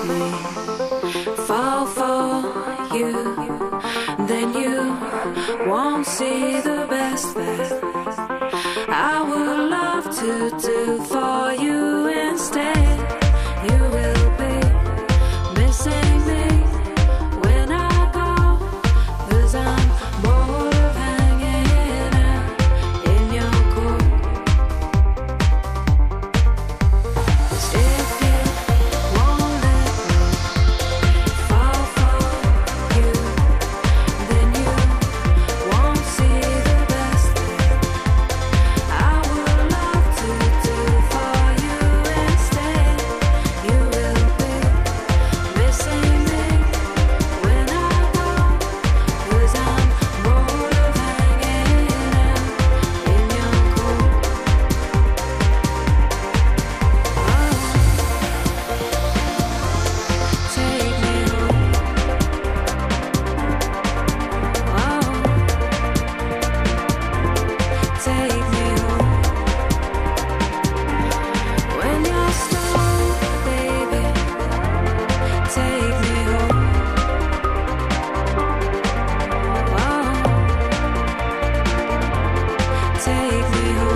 me fall for you, then you won't see the best that I would love to do for you. Instead, you will be missing me when I go, 'cause I'm bored of hanging out in your court. If you won't let me fall for you, then you won't see the best that I would love to do for you. Instead, you will be missing me when I go, 'cause I'm bored of hanging out in your court. Take me home. Take me home. When you're stoned, baby, take me home. Take me home.